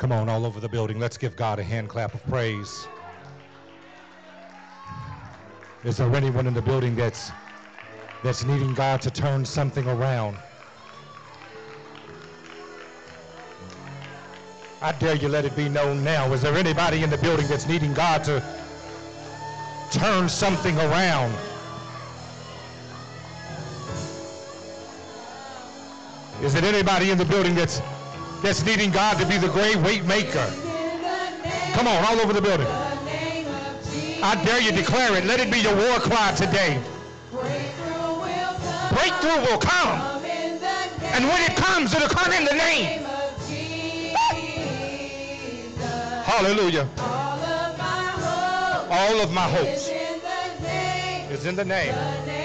Come on, all over the building. Let's give God a hand clap of praise. Is there anyone in the building that's needing God to turn something around? I dare you let it be known now. Is there anybody in the building that's needing God to turn something around? Is it anybody in the building that's needing God to be the great weight maker? Come on, all over the building. I dare you declare it. Let it be your war cry today. Breakthrough will come. And when it comes, it'll come in the name. Hallelujah. All of my hopes is in the name.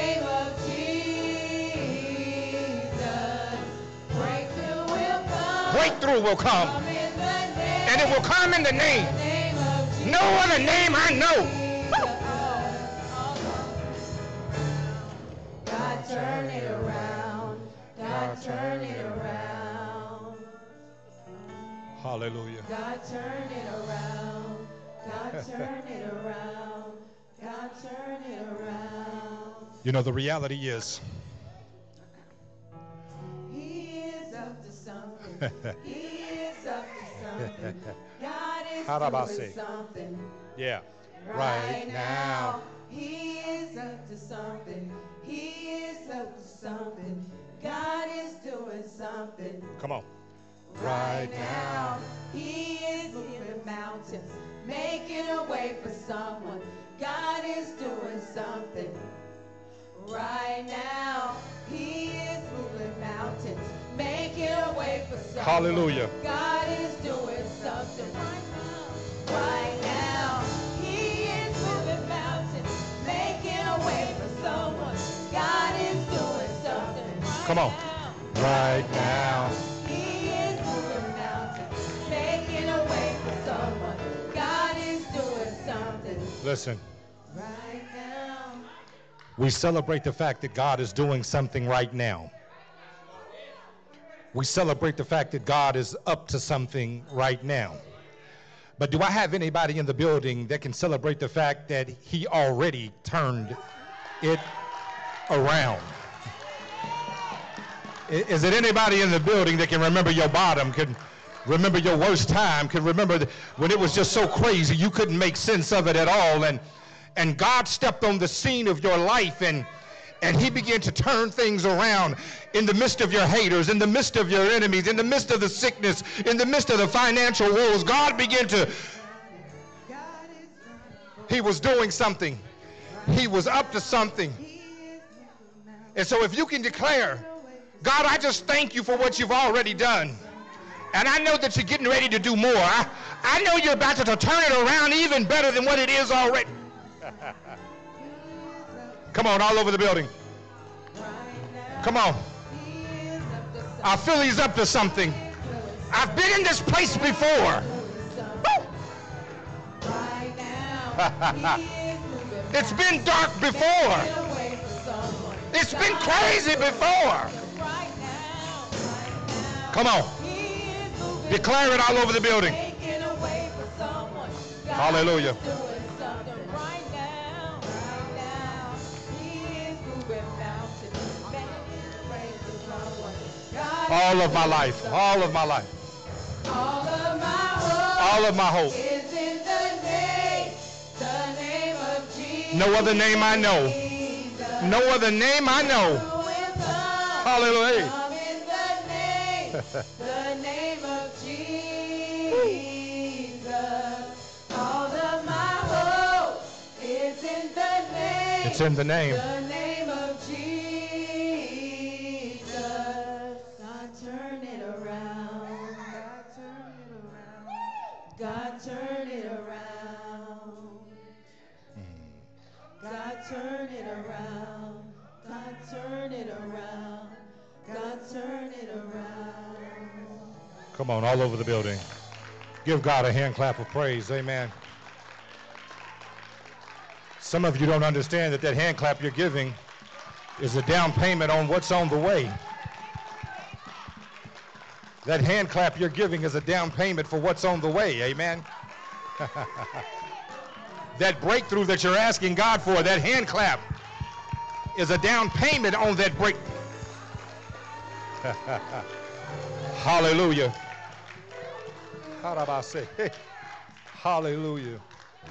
Breakthrough will come. And it will come in the name. No other name I know. God turn it around. God turn it around. Hallelujah. God turn it around. God turn it around. God turn it around. You know, the reality is, He is up to something. He is up to something. God is doing something. Yeah. Right now. He is up to something. He is up to something. God is doing something. Come on. Right now, He is moving mountains, making a way for someone. God is doing something. Right now, He is moving mountains, making a way for someone. Hallelujah. God is doing something. Right now, He is moving mountains, making a way for someone. God is doing something. Come on. Right now. He is moving mountains, making a way for someone. God is doing something. Listen. Right now. We celebrate the fact that God is doing something right now. We celebrate the fact that God is up to something right now. But do I have anybody in the building that can celebrate the fact that He already turned it around? Is it anybody in the building that can remember your bottom, can remember your worst time, can remember when it was just so crazy you couldn't make sense of it at all, and God stepped on the scene of your life and He began to turn things around in the midst of your haters, in the midst of your enemies, in the midst of the sickness, in the midst of the financial woes. God began to, He was doing something. He was up to something. And so if you can declare, God, I just thank you for what you've already done. And I know that you're getting ready to do more. I know you're about to turn it around even better than what it is already. Come on, all over the building. Come on. I feel He's up to something. I've been in this place before. It's been dark before. It's been crazy before. Come on. Declare it all over the building. Hallelujah. All of my life. All of my life. All of my hope. Is in the name of Jesus. No other name I know. No other name I know. Hallelujah. The name of Jesus. All of my hope is in the name. It's in the name. The name of Jesus. God turn it around. God turn it around. God turn it around. God turn it around. God turn it around. Come on, all over the building. Give God a hand clap of praise. Amen. Some of you don't understand that hand clap you're giving is a down payment on what's on the way. That hand clap you're giving is a down payment for what's on the way. Amen. That breakthrough that you're asking God for, that hand clap is a down payment on that break. Hallelujah. Hallelujah.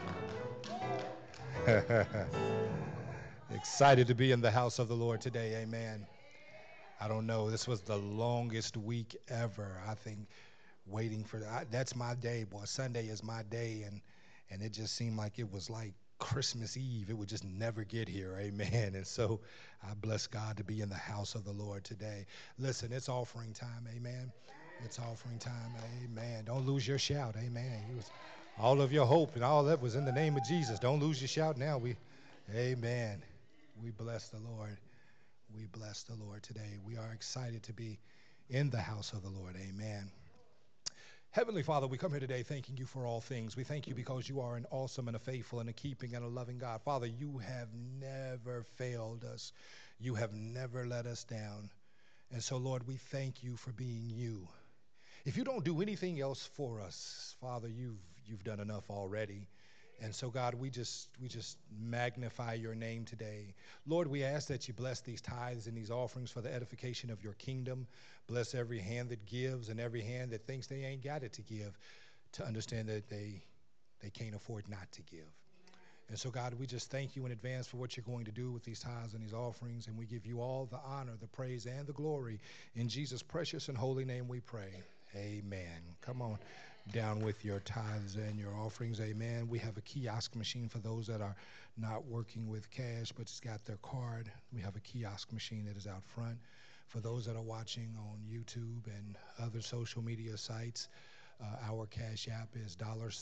Excited to be in the house of the Lord today. Amen. I don't know. This was the longest week ever. I think waiting for that's my day, boy. Sunday is my day, and it just seemed like it was like Christmas Eve. It would just never get here. Amen. And so I bless God to be in the house of the Lord today. Listen, it's offering time. Amen. It's offering time. Amen. Don't lose your shout. Amen. All of your hope and all that was in the name of Jesus. Don't lose your shout now. Amen. We bless the Lord. We bless the Lord today. We are excited to be in the house of the Lord. Amen. Heavenly Father, we come here today thanking you for all things. We thank you because you are an awesome and a faithful and a keeping and a loving God. Father, you have never failed us. You have never let us down. And so, Lord, we thank you for being you. If you don't do anything else for us, Father, you've done enough already. And so, God, we just magnify your name today. Lord, we ask that you bless these tithes and these offerings for the edification of your kingdom. Bless every hand that gives and every hand that thinks they ain't got it to give, to understand that they can't afford not to give. And so, God, we just thank you in advance for what you're going to do with these tithes and these offerings, and we give you all the honor, the praise, and the glory. In Jesus' precious and holy name we pray. Amen. Come on down with your tithes and your offerings. Amen. We have a kiosk machine for those that are not working with cash but it's got their card. We have a kiosk machine that is out front. For those that are watching on YouTube and other social media sites, our cash app is $UWCLEX,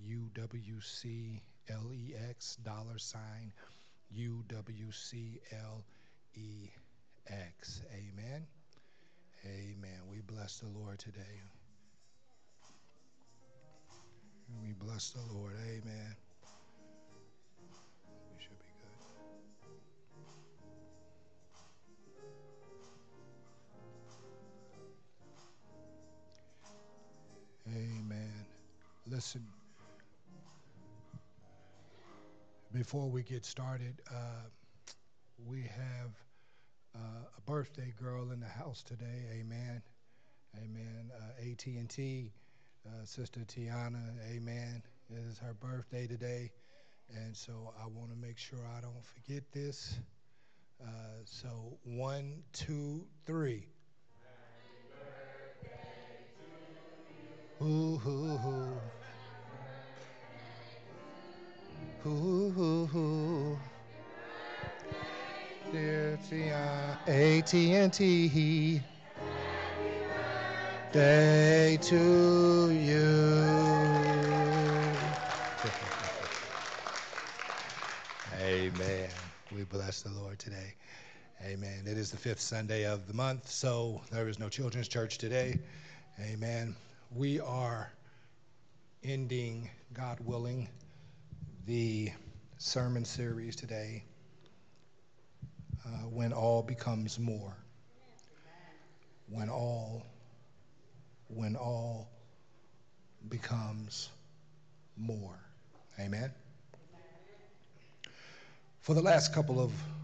$UWCLEX. Amen. Amen. We bless the Lord today. We bless the Lord. Amen. We should be good. Amen. Listen, before we get started, we have a birthday girl in the house today. Amen. Amen. AT&T, Sister Tiana, amen. It is her birthday today. And so I want to make sure I don't forget this. So 1, 2, 3. Ooh, ooh, ooh. Ooh, ooh, ooh. Dear Tiana, AT&T. Day to you. Amen. We bless the Lord today. Amen. It is the 5th Sunday of the month, so there is no children's church today. Amen. We are ending, God willing, the sermon series today, When All Becomes More. When all becomes more. Amen. For the last couple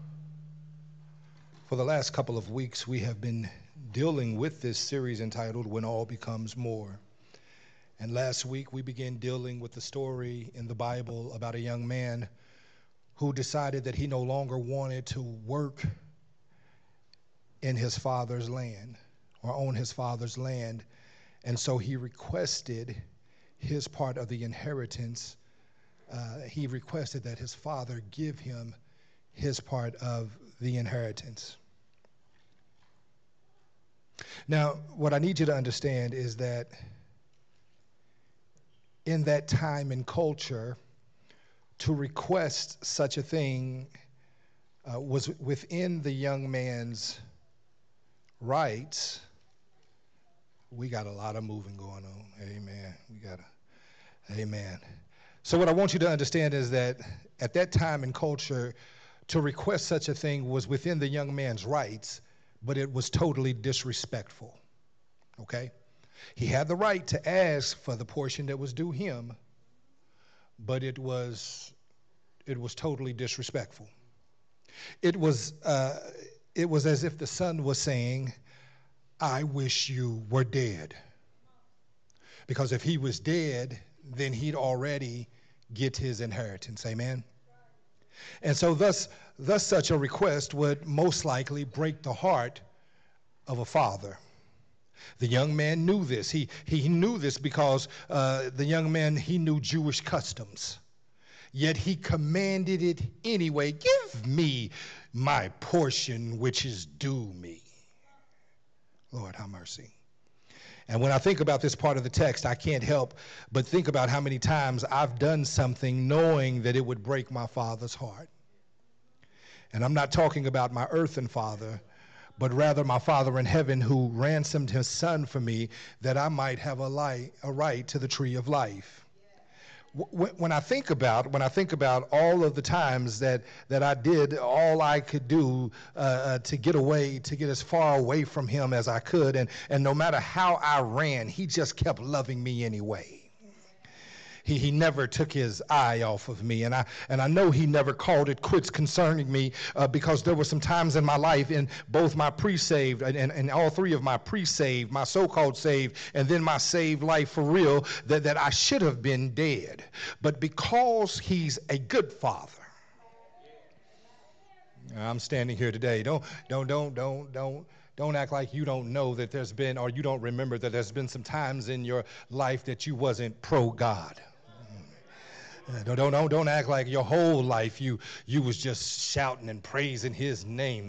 of weeks, we have been dealing with this series entitled When All Becomes More. And last week we began dealing with the story in the Bible about a young man who decided that he no longer wanted to work in his father's land or own his father's land. And so he requested his part of the inheritance. He requested that his father give him his part of the inheritance. Now, what I need you to understand is that in that time and culture, to request such a thing was within the young man's rights. We got a lot of moving going on. Amen. Amen. So what I want you to understand is that at that time in culture, to request such a thing was within the young man's rights, but it was totally disrespectful. Okay? He had the right to ask for the portion that was due him, but it was totally disrespectful. It was as if the son was saying, I wish you were dead. Because if he was dead, then he'd already get his inheritance. Amen? And so thus such a request would most likely break the heart of a father. The young man knew this. He knew this because the young man, he knew Jewish customs. Yet he commanded it anyway. Give me my portion which is due me. Lord, have mercy. And when I think about this part of the text, I can't help but think about how many times I've done something knowing that it would break my father's heart. And I'm not talking about my earthen father, but rather my Father in heaven who ransomed his son for me that I might have a right to the tree of life. When I think about all of the times that I did all I could do to get as far away from him as I could, and no matter how I ran, he just kept loving me anyway. He never took his eye off of me, and I know he never called it quits concerning me because there were some times in my life, in both my pre-saved and all three of my pre-saved, my so-called saved, and then my saved life for real, that I should have been dead. But because he's a good father, I'm standing here today. Don't act like you don't know that there's been, or you don't remember that there's been some times in your life that you wasn't pro-God. Don't act like your whole life you was just shouting and praising his name.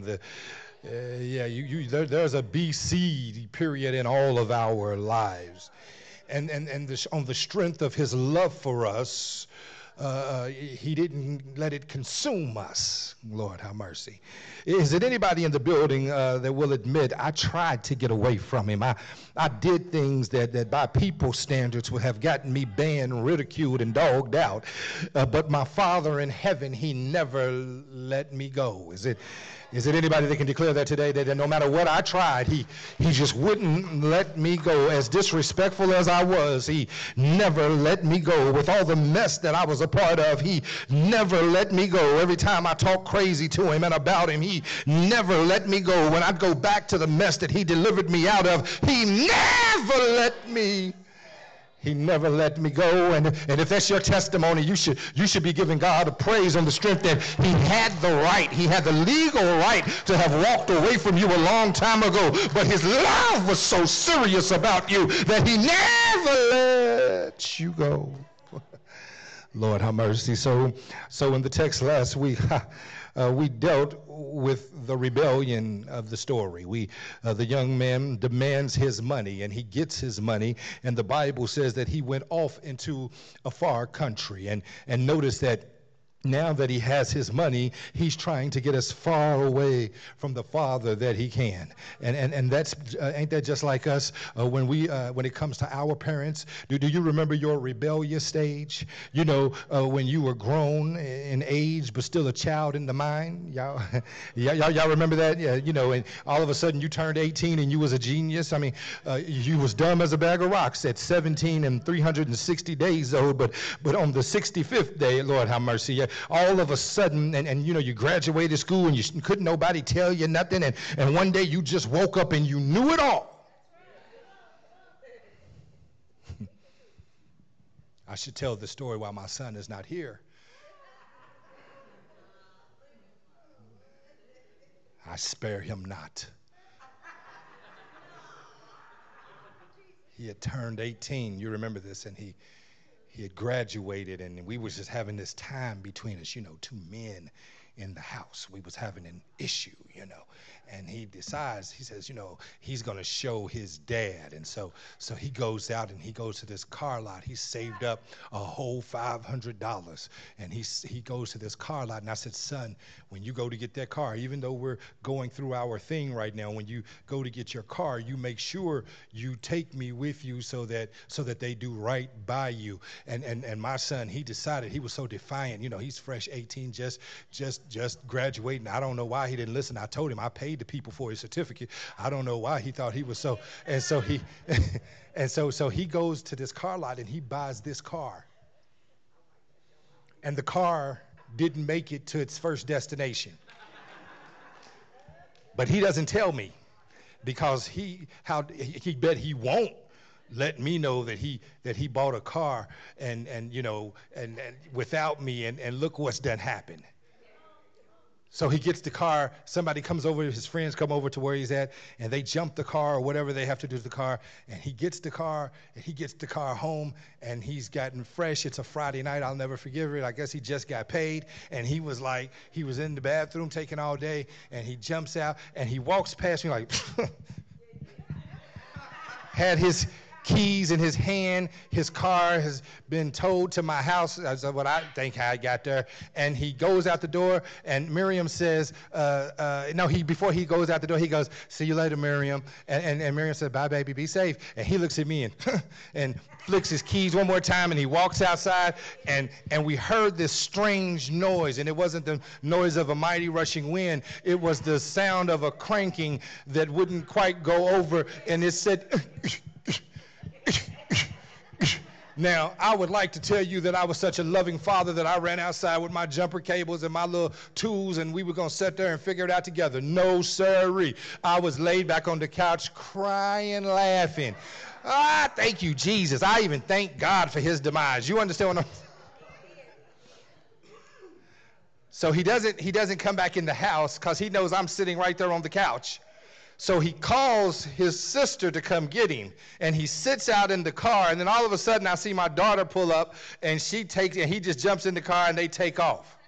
There's a BC period in all of our lives, and on the strength of his love for us, he didn't let it consume us. Lord, have mercy. Is it anybody in the building that will admit I tried to get away from him? I did things that by people's standards would have gotten me banned, ridiculed, and dogged out. But my Father in heaven, he never let me go. Is it anybody that can declare that today, that no matter what I tried, he just wouldn't let me go? As disrespectful as I was, he never let me go. With all the mess that I was a part of, he never let me go. Every time I talked crazy to him and about him, he never let me go. When I'd go back to the mess that he delivered me out of, he never let me He never let me go. And if that's your testimony, you should be giving God a praise on the strength that he had the right, he had the legal right to have walked away from you a long time ago. But his love was so serious about you that he never let you go. Lord, have mercy. So in the text last week, we dealt with the rebellion of the story. The young man demands his money, and he gets his money, and the Bible says that he went off into a far country. And notice that now that he has his money, he's trying to get as far away from the Father that he can. And that's ain't that just like us when it comes to our parents? Do you remember your rebellious stage? You know, when you were grown in age but still a child in the mind. Y'all remember that? Yeah, you know, and all of a sudden you turned 18 and you was a genius. I mean, you was dumb as a bag of rocks at 17 and 360 days old, but on the 65th day, Lord have mercy, all of a sudden, and you know, you graduated school and you couldn't nobody tell you nothing, and one day you just woke up and you knew it all. I should tell the story while my son is not here. I spare him not. He had turned 18, you remember this, and he had graduated, and we was just having this time between us, you know, two men in the house. We was having an issue, you know, and he decides, he says, you know, he's going to show his dad. And so he goes out and he goes to this car lot. He saved up a whole $500, and he goes to this car lot. And I said, son, when you go to get that car, even though we're going through our thing right now, when you go to get your car, you make sure you take me with you so that they do right by you. And my son, he decided, he was so defiant, you know, he's fresh 18, just just graduating. I don't know why he didn't listen. I told him I paid the people for his certificate. I don't know why he thought he was so. And so he, so he goes to this car lot and he buys this car. And the car didn't make it to its first destination. But he doesn't tell me because he bet he won't let me know that he bought a car and without me and look what's done happened. So he gets the car, somebody comes over, his friends come over to where he's at, and they jump the car or whatever they have to do to the car, and he gets the car home, and he's gotten fresh. It's a Friday night, I'll never forget it. I guess he just got paid, and he was in the bathroom taking all day, and he jumps out, and he walks past me like, had his keys in his hand. His car has been towed to my house. That's what I think how I got there. And he goes out the door, and Miriam says, before he goes out the door, he goes, "See you later, Miriam." And Miriam said, "Bye, baby, be safe." And he looks at me and flicks his keys one more time, and he walks outside, and we heard this strange noise, and it wasn't the noise of a mighty rushing wind. It was the sound of a cranking that wouldn't quite go over, and it said, Now, I would like to tell you that I was such a loving father that I ran outside with my jumper cables and my little tools, and we were going to sit there and figure it out together. No, sirree. I was laid back on the couch crying, laughing. Thank you, Jesus. I even thank God for his demise. You understand what I'm... So he doesn't come back in the house because he knows I'm sitting right there on the couch. So he calls his sister to come get him, and he sits out in the car, and then all of a sudden I see my daughter pull up, and he just jumps in the car, and they take off.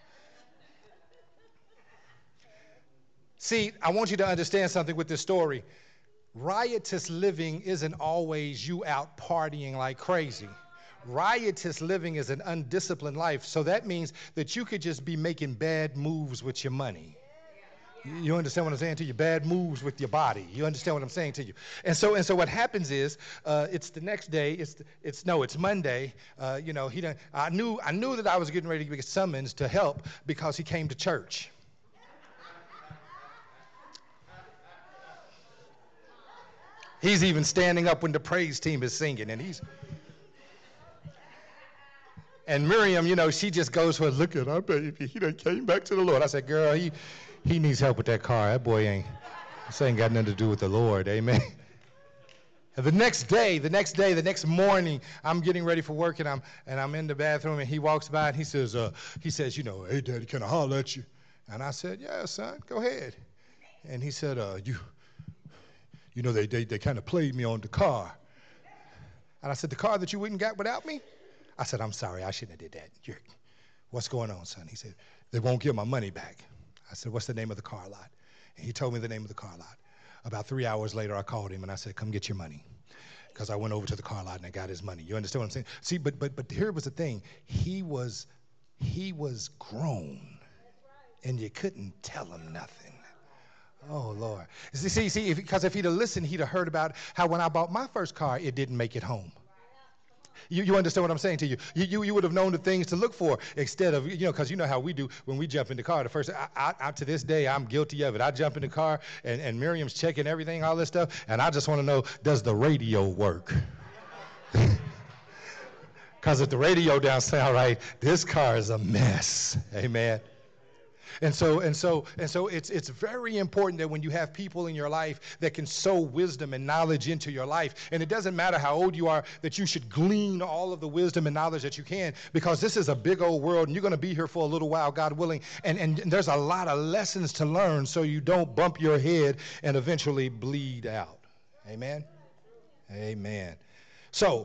See, I want you to understand something with this story. Riotous living isn't always you out partying like crazy. Riotous living is an undisciplined life, so that means that you could just be making bad moves with your money. You understand what I'm saying to you? Bad moves with your body. You understand what I'm saying to you? And so what happens is, it's the next day. It's Monday. I knew that I was getting ready to get summons to help because he came to church. He's even standing up when the praise team is singing, and Miriam, she just goes for, "Look at our baby. He done came back to the Lord." I said, "Girl, he needs help with that car. That boy ain't got nothing to do with the Lord." Amen. And the next morning, I'm getting ready for work, and I'm in the bathroom, and he walks by, and he says, "Hey, Daddy, can I holler at you?" And I said, "Yeah, son, go ahead." And he said, they kind of played me on the car. And I said, "The car that you wouldn't got without me?" I said, "I'm sorry, I shouldn't have did that. What's going on, son?" He said, "They won't give my money back." I said, "What's the name of the car lot?" And he told me the name of the car lot. About 3 hours later, I called him and I said, "Come get your money." Because I went over to the car lot and I got his money. You understand what I'm saying? See, but here was the thing. He was grown, and you couldn't tell him nothing. Oh, Lord. See, because if he'd have listened, he'd have heard about how when I bought my first car, it didn't make it home. You understand what I'm saying to you? You would have known the things to look for instead of, because you know how we do when we jump in the car. The first, I to this day, I'm guilty of it. I jump in the car, and Miriam's checking everything, all this stuff, and I just want to know, does the radio work? Because if the radio don't sound right, this car is a mess. Amen. And so it's very important that when you have people in your life that can sow wisdom and knowledge into your life, and it doesn't matter how old you are, that you should glean all of the wisdom and knowledge that you can, because this is a big old world, and you're going to be here for a little while, God willing, and there's a lot of lessons to learn so you don't bump your head and eventually bleed out. Amen? Amen. So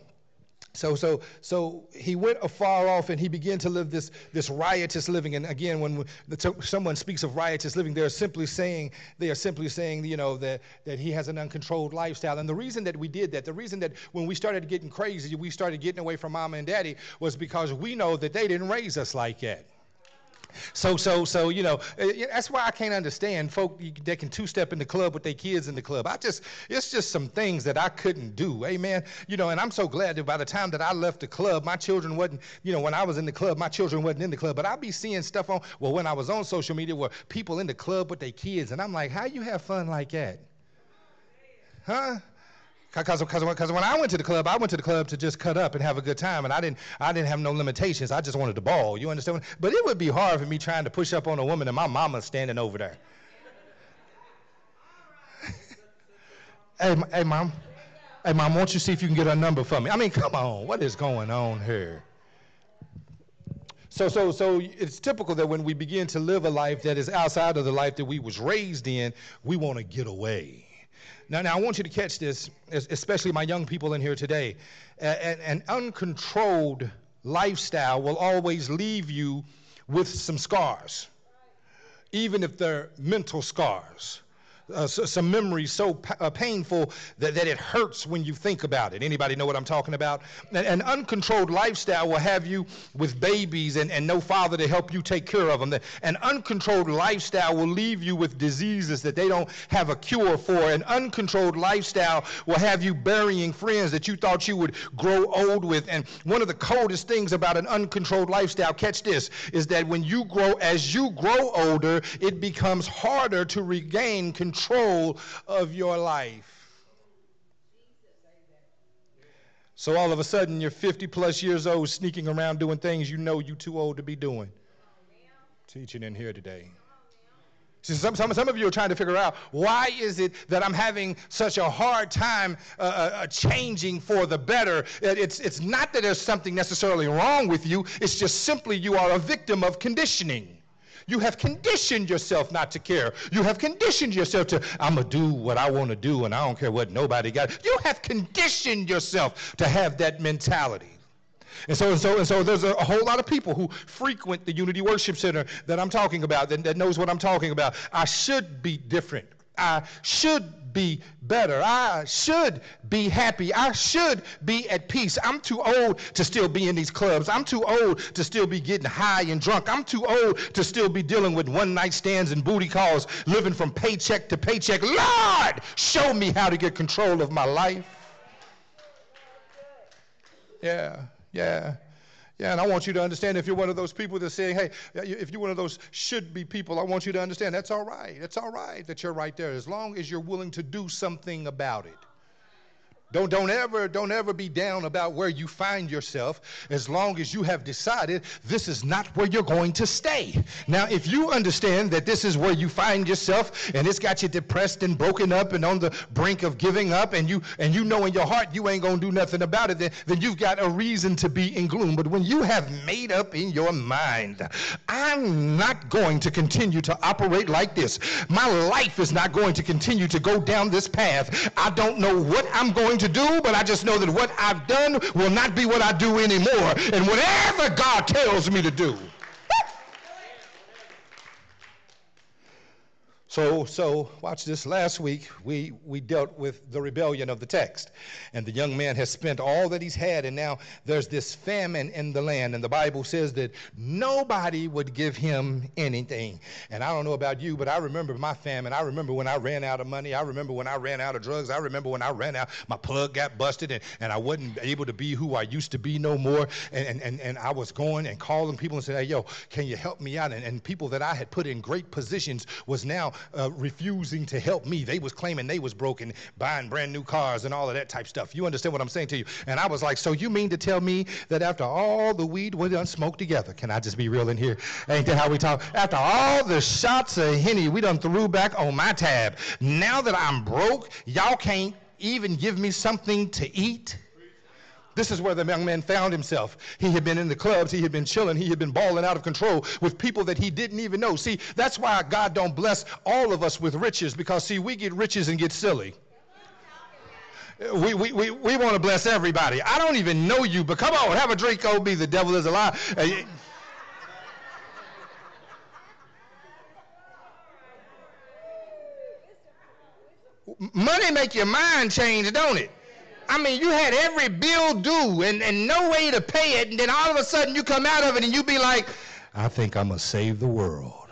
he went afar off, and he began to live this riotous living. And again, when someone speaks of riotous living, they are simply saying, that he has an uncontrolled lifestyle. And the reason that we did that, the reason that when we started getting crazy, we started getting away from mama and daddy, was because we know that they didn't raise us like that. So, that's why I can't understand folk that can two-step in the club with their kids in the club. It's just some things that I couldn't do, amen? And I'm so glad that by the time that I left the club, my children wasn't, when I was in the club, my children wasn't in the club. But I be seeing stuff when I was on social media where people in the club with their kids, and I'm like, how you have fun like that? Huh? Because when I went to the club to just cut up and have a good time, and I didn't have no limitations. I just wanted to ball. You understand? But it would be hard for me trying to push up on a woman and my mama's standing over there. Hey, mom, won't you see if you can get her number for me? I mean, come on, what is going on here? So it's typical that when we begin to live a life that is outside of the life that we was raised in, we want to get away. Now, I want you to catch this, especially my young people in here today. An uncontrolled lifestyle will always leave you with some scars, even if they're mental scars. Some memories so painful that it hurts when you think about it. Anybody know what I'm talking about? An uncontrolled lifestyle will have you with babies and no father to help you take care of them. An uncontrolled lifestyle will leave you with diseases that they don't have a cure for. An uncontrolled lifestyle will have you burying friends that you thought you would grow old with. And one of the coldest things about an uncontrolled lifestyle, catch this, is that as you grow older, it becomes harder to regain control of your life. So all of a sudden you're 50 plus years old sneaking around doing things you're too old to be doing. Teaching in here today. See, some of you are trying to figure out, why is it that I'm having such a hard time changing for the better? It's not that there's something necessarily wrong with you. It's just simply you are a victim of conditioning. You have conditioned yourself not to care. You have conditioned yourself to, I'm going to do what I want to do and I don't care what nobody got. You have conditioned yourself to have that mentality. And so there's a whole lot of people who frequent the Unity Worship Center that I'm talking about, that knows what I'm talking about. I should be different. I should be better. I should be happy. I should be at peace. I'm too old to still be in these clubs. I'm too old to still be getting high and drunk. I'm too old to still be dealing with one-night stands and booty calls, living from paycheck to paycheck. Lord, show me how to get control of my life. Yeah. And I want you to understand, if you're one of those people that's saying, hey, if you're one of those should-be people, I want you to understand that's all right. It's all right that you're right there, as long as you're willing to do something about it. Don't ever be down about where you find yourself, as long as you have decided this is not where you're going to stay. Now, if you understand that this is where you find yourself and it's got you depressed and broken up and on the brink of giving up, and you know in your heart you ain't going to do nothing about it, then you've got a reason to be in gloom. But when you have made up in your mind, I'm not going to continue to operate like this. My life is not going to continue to go down this path. I don't know what I'm going to do, but I just know that what I've done will not be what I do anymore. And whatever God tells me to do. So watch this. Last week, we dealt with the rebellion of the text. And the young man has spent all that he's had, and now there's this famine in the land. And the Bible says that nobody would give him anything. And I don't know about you, but I remember my famine. I remember when I ran out of money. I remember when I ran out of drugs. I remember when I ran out, my plug got busted, and I wasn't able to be who I used to be no more. And I was going and calling people and saying, hey, yo, can you help me out? And people that I had put in great positions was now refusing to help me. They was claiming they was broken, buying brand new cars and all of that type stuff. You understand what I'm saying to you? And I was like, so you mean to tell me that after all the weed we done smoked together, can I just be real in here? Ain't that how we talk? After all the shots of Henny we done threw back on my tab, now that I'm broke, y'all can't even give me something to eat? This is where the young man found himself. He had been in the clubs, he had been chilling, he had been balling out of control with people that he didn't even know. See, that's why God don't bless all of us with riches, because see, we get riches and get silly. We want to bless everybody. I don't even know you, but come on, have a drink, OB, the devil is a lie. Money make your mind change, don't it? I mean, you had every bill due and no way to pay it, and then all of a sudden you come out of it and you be like, I think I'm going to save the world.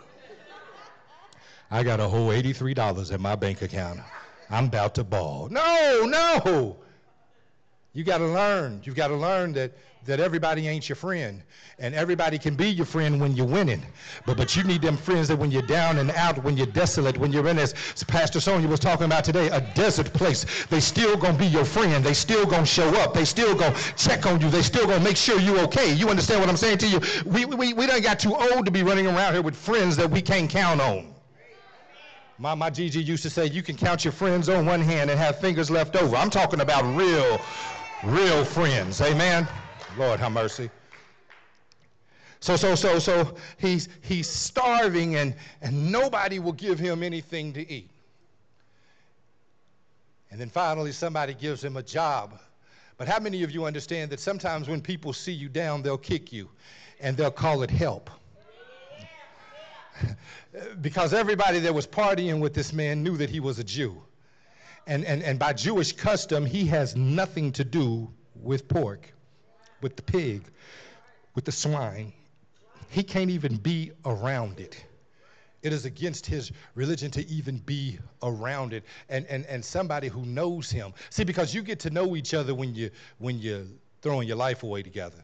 I got a whole $83 in my bank account. I'm about to ball. No. You got to learn. You've got to learn that everybody ain't your friend. And everybody can be your friend when you're winning. But you need them friends that when you're down and out, when you're desolate, when you're in, as Pastor Sonia was talking about today, a desert place, they still going to be your friend. They still going to show up. They still going to check on you. They still going to make sure you're okay. You understand what I'm saying to you? We done got too old to be running around here with friends that we can't count on. My Gigi used to say, you can count your friends on one hand and have fingers left over. I'm talking about real friends. Amen? Lord have mercy. So he's starving and nobody will give him anything to eat. And then finally somebody gives him a job. But how many of you understand that sometimes when people see you down, they'll kick you and they'll call it help? Because everybody that was partying with this man knew that he was a Jew. And by Jewish custom, he has nothing to do with pork, with the pig, with the swine. He can't even be around it. It is against his religion to even be around it. And somebody who knows him. See, because you get to know each other when you're throwing your life away together.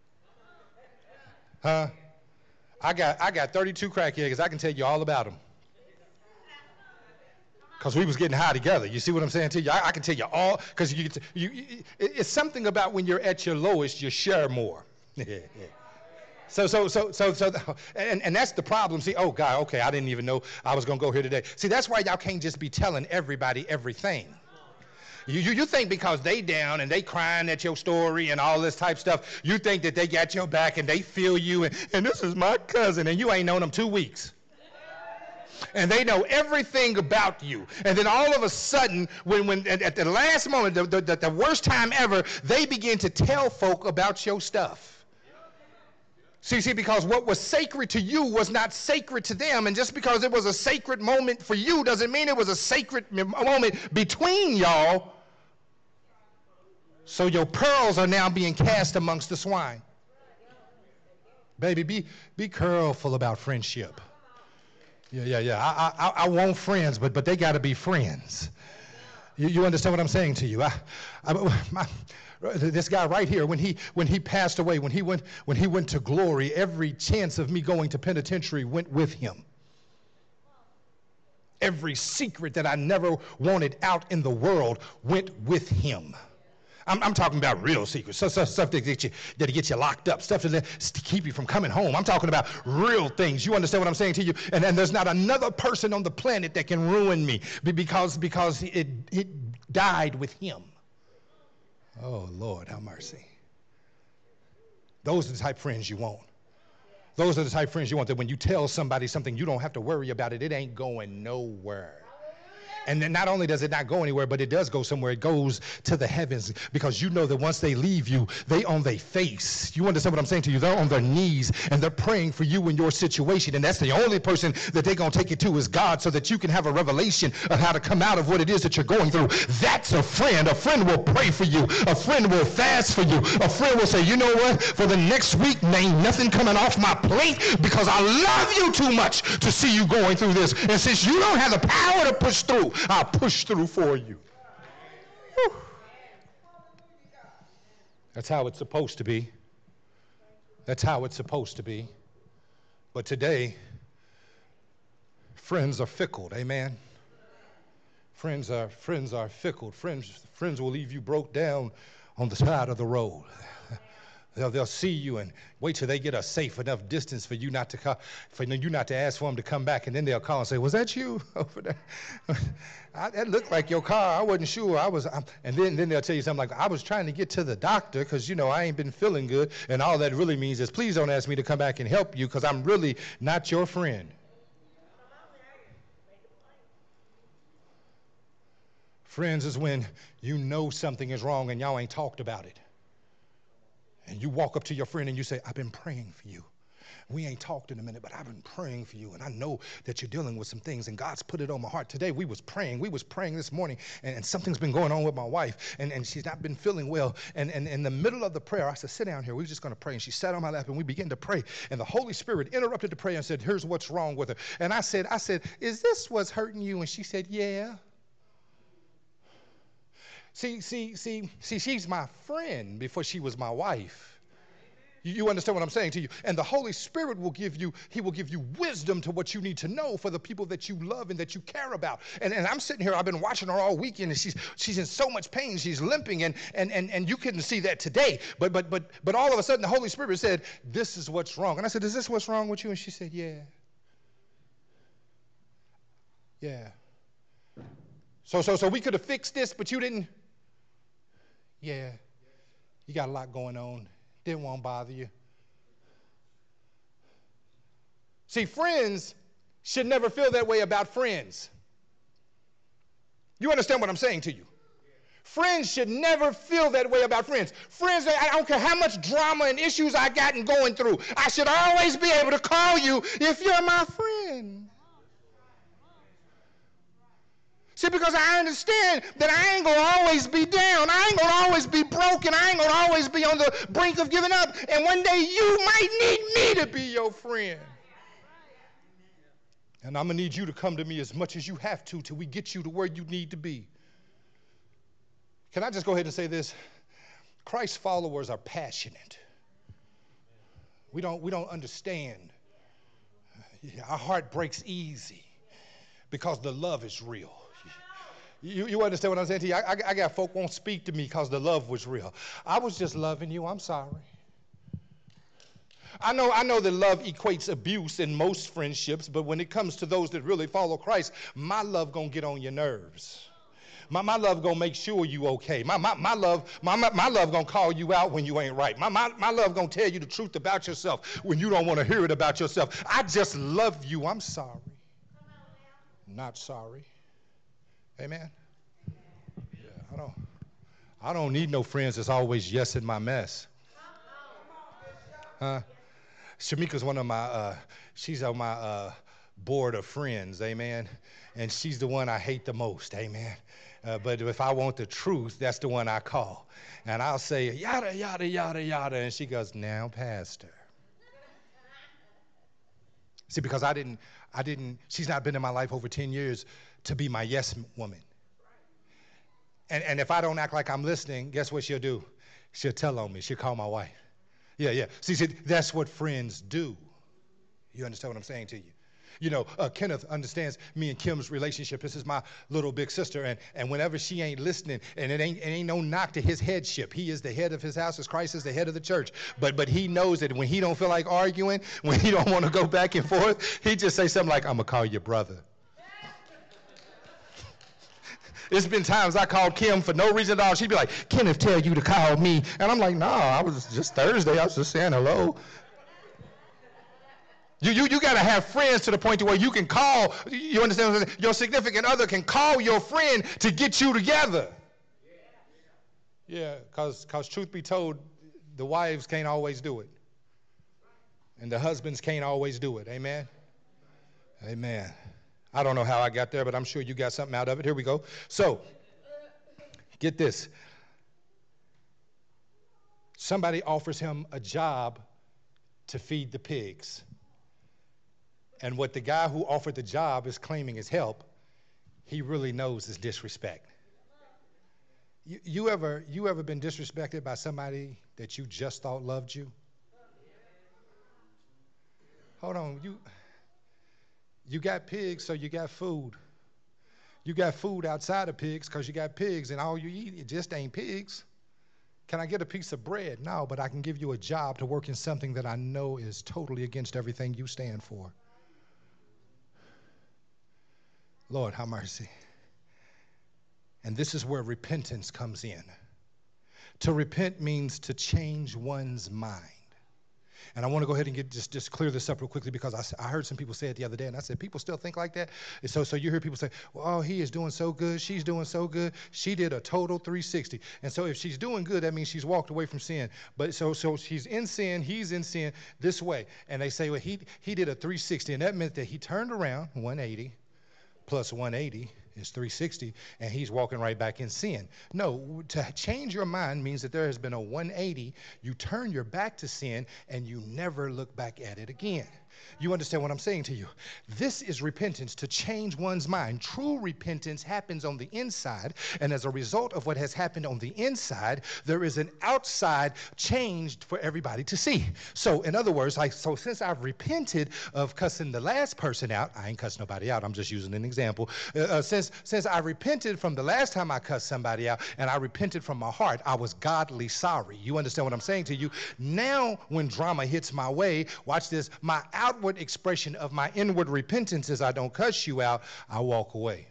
Huh? I got 32 crackheads. I can tell you all about them. Because we was getting high together. You see what I'm saying to you? I can tell you all, because it's something about when you're at your lowest, you share more. So, and that's the problem. See, oh God, okay, I didn't even know I was going to go here today. See, that's why y'all can't just be telling everybody everything. You think because they down and they crying at your story and all this type stuff, you think that they got your back and they feel you and this is my cousin and you ain't known them 2 weeks. And they know everything about you. And then all of a sudden, when at the last moment, the worst time ever, they begin to tell folk about your stuff. See, because what was sacred to you was not sacred to them. And just because it was a sacred moment for you doesn't mean it was a sacred moment between y'all. So your pearls are now being cast amongst the swine. Baby, be careful about friendship. Yeah. I want friends, but they got to be friends. You understand what I'm saying to you? This guy right here, when he passed away, when he went to glory, every chance of me going to penitentiary went with him. Every secret that I never wanted out in the world went with him. I'm talking about real secrets, stuff that get you locked up, stuff to keep you from coming home. I'm talking about real things. You understand what I'm saying to you? And there's not another person on the planet that can ruin me because it died with him. Oh, Lord, have mercy. Those are the type of friends you want. Those are the type of friends you want that when you tell somebody something, you don't have to worry about it. It ain't going nowhere. And then not only does it not go anywhere, but it does go somewhere. It goes to the heavens because you know that once they leave you, they on their face. You understand what I'm saying to you? They're on their knees and they're praying for you in your situation. And that's the only person that they're going to take you to is God so that you can have a revelation of how to come out of what it is that you're going through. That's a friend. A friend will pray for you. A friend will fast for you. A friend will say, you know what? For the next week, ain't nothing coming off my plate because I love you too much to see you going through this. And since you don't have the power to push through, I'll push through for you. Whew. That's how it's supposed to be. That's how it's supposed to be. But today, friends are fickle. Amen. Friends are fickle. Friends will leave you broke down on the side of the road. They'll see you and wait till they get a safe enough distance for you not to ask for them to come back, and then they'll call and say, "Was that you over there? That looked like your car. I wasn't sure. And then they'll tell you something like, "I was trying to get to the doctor because I ain't been feeling good." And all that really means is, please don't ask me to come back and help you because I'm really not your friend. Friends is when you know something is wrong and y'all ain't talked about it. And you walk up to your friend and you say, "I've been praying for you. We ain't talked in a minute, but I've been praying for you, and I know that you're dealing with some things, and God's put it on my heart. Today we was praying this morning, and something's been going on with my wife, and she's not been feeling well. And in the middle of the prayer, I said, sit down here. We're just going to pray. And she sat on my lap, and we began to pray. And the Holy Spirit interrupted the prayer and said, here's what's wrong with her. And I said, is this what's hurting you? And she said, yeah. See, she's my friend before she was my wife. You understand what I'm saying to you? And the Holy Spirit will give you, he will give you wisdom to what you need to know for the people that you love and that you care about. And I'm sitting here, I've been watching her all weekend, and she's in so much pain, she's limping, and you couldn't see that today. But all of a sudden the Holy Spirit said, this is what's wrong. And I said, is this what's wrong with you? And she said, yeah. Yeah. So we could have fixed this, but you didn't. Yeah. You got a lot going on. Didn't want to bother you. See, friends should never feel that way about friends. You understand what I'm saying to you? Friends should never feel that way about friends. Friends, I don't care how much drama and issues I got and going through. I should always be able to call you if you're my friend. See, because I understand that I ain't going to always be down. I ain't going to always be broken. I ain't going to always be on the brink of giving up. And one day you might need me to be your friend. And I'm going to need you to come to me as much as you have to till we get you to where you need to be. Can I just go ahead and say this? Christ's followers are passionate. We don't understand. Our heart breaks easy because the love is real. You understand what I'm saying to you? I got folk won't speak to me because the love was real. I was just loving you. I'm sorry. I know that love equates abuse in most friendships, but when it comes to those that really follow Christ, my love gonna get on your nerves. My love gonna make sure you okay. My love gonna call you out when you ain't right. My love gonna tell you the truth about yourself when you don't want to hear it about yourself. I just love you. I'm sorry. Not sorry. Amen. Yeah, I don't need no friends that's always yes in my mess. Shamika's one of my she's on my board of friends, amen. And she's the one I hate the most, amen. But if I want the truth, that's the one I call. And I'll say, yada, yada, yada, yada. And she goes, now, Pastor. See, because she's not been in my life over 10 years to be my yes woman. And if I don't act like I'm listening, guess what she'll do? She'll tell on me. She'll call my wife. Yeah. See, that's what friends do. You understand what I'm saying to you? You know, Kenneth understands me and Kim's relationship. This is my little big sister, and whenever she ain't listening, and it ain't no knock to his headship. He is the head of his house, as Christ is the head of the church. But he knows that when he don't feel like arguing, when he don't want to go back and forth, he just say something like, I'm going to call your brother. It's been times I called Kim for no reason at all. She'd be like, Kenneth tell you to call me. And I'm like, no, I was just Thursday. I was just saying hello. You got to have friends to the point to where you can call, you understand what I'm saying? Your significant other can call your friend to get you together. Yeah, because truth be told, the wives can't always do it. And the husbands can't always do it. Amen? Amen. I don't know how I got there, but I'm sure you got something out of it. Here we go. So, get this. Somebody offers him a job to feed the pigs. And what the guy who offered the job is claiming is help, he really knows is disrespect. You ever been disrespected by somebody that you just thought loved you? Hold on, you got pigs, so you got food. You got food outside of pigs because you got pigs, and all you eat, it just ain't pigs. Can I get a piece of bread? No, but I can give you a job to work in something that I know is totally against everything you stand for. Lord, have mercy. And this is where repentance comes in. To repent means to change one's mind. And I want to go ahead and just clear this up real quickly, because I heard some people say it the other day, and I said, people still think like that? And so you hear people say, well, oh, he is doing so good, she's doing so good, she did a total 360. And so if she's doing good, that means she's walked away from sin. But so she's in sin, he's in sin this way. And they say, well, he did a 360, and that meant that he turned around 180 plus 180 is 360, and he's walking right back in sin. No, to change your mind means that there has been a 180. You turn your back to sin, and you never look back at it again. You understand what I'm saying to you? This is repentance, to change one's mind. True repentance happens on the inside, and as a result of what has happened on the inside, there is an outside change for everybody to see. So in other words, so since I've repented of cussing the last person out, I ain't cussing nobody out, I'm just using an example. Since I repented from the last time I cussed somebody out, and I repented from my heart, I was godly sorry. You understand what I'm saying to you? Now when drama hits my way, watch this, my outward expression of my inward repentance is I don't cuss you out, I walk away.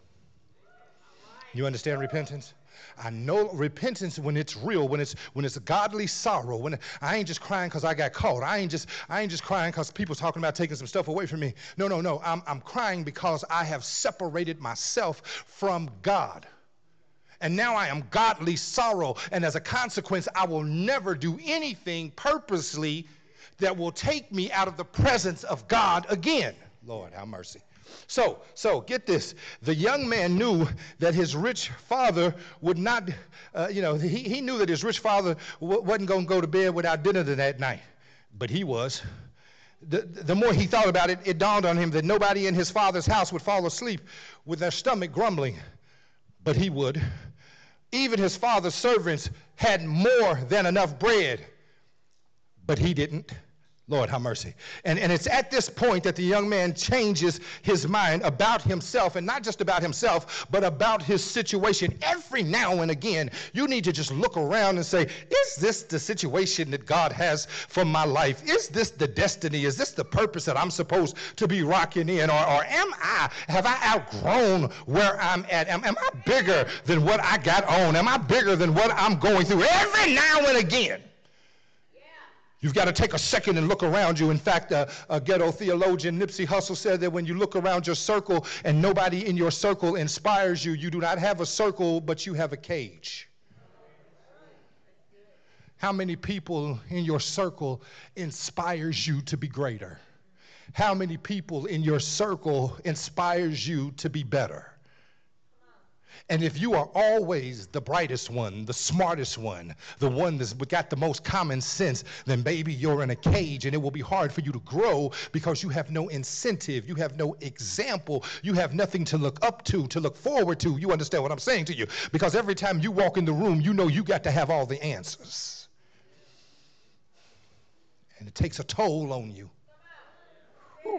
You understand repentance? I know repentance when it's real, when it's a godly sorrow, when I ain't just crying because I got caught. I ain't just crying because people talking about taking some stuff away from me. No. I'm crying because I have separated myself from God. And now I am godly sorrow, and as a consequence, I will never do anything purposely that will take me out of the presence of God again. Lord, have mercy. So get this. The young man knew that his rich father would not, he knew that his rich father wasn't going to go to bed without dinner that night. But he was. The more he thought about it, it dawned on him that nobody in his father's house would fall asleep with their stomach grumbling. But he would. Even his father's servants had more than enough bread. But he didn't. Lord, have mercy. And it's at this point that the young man changes his mind about himself, and not just about himself, but about his situation. Every now and again, you need to just look around and say, is this the situation that God has for my life? Is this the destiny? Is this the purpose that I'm supposed to be rocking in? Or have I outgrown where I'm at? Am I bigger than what I got on? Am I bigger than what I'm going through? Every now and again. You've got to take a second and look around you. In fact, a ghetto theologian, Nipsey Hussle, said that when you look around your circle and nobody in your circle inspires you, you do not have a circle, but you have a cage. How many people in your circle inspires you to be greater? How many people in your circle inspires you to be better? And if you are always the brightest one, the smartest one, the one that's got the most common sense, then baby, you're in a cage, and it will be hard for you to grow because you have no incentive, you have no example, you have nothing to look up to look forward to. You understand what I'm saying to you? Because every time you walk in the room, you know you got to have all the answers. And it takes a toll on you. Whew.